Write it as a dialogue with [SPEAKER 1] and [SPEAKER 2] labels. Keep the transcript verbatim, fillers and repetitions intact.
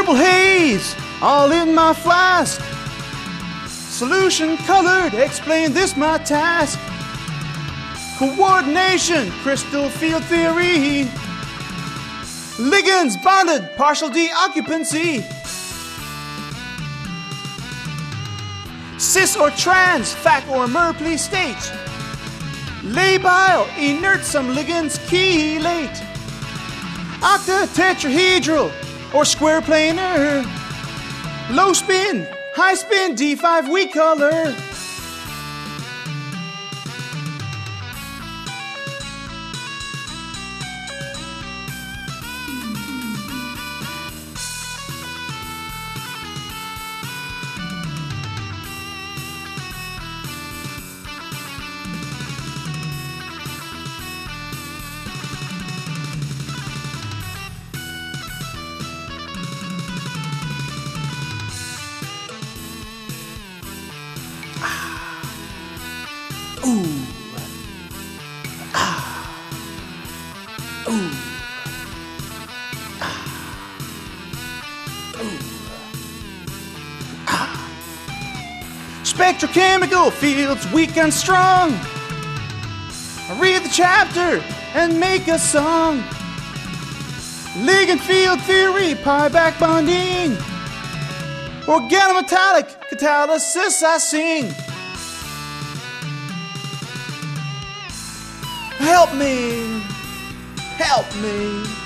[SPEAKER 1] Purple haze, all in my flask. Solution colored, explain this my task. Coordination, crystal field theory. Ligands bonded, partial deoccupancy. Cis or trans, fac or merpley state. Labile, inert, some ligands chelate. Octatetrahedral or square planar. Low spin, high spin, D five weak color. Ooh. Ah. Ooh. Ah. Ooh. Ah. Spectrochemical fields weak and strong. I read the chapter and make a song. Ligand field theory, pi back bonding. Organometallic catalysis I sing. Help me, help me.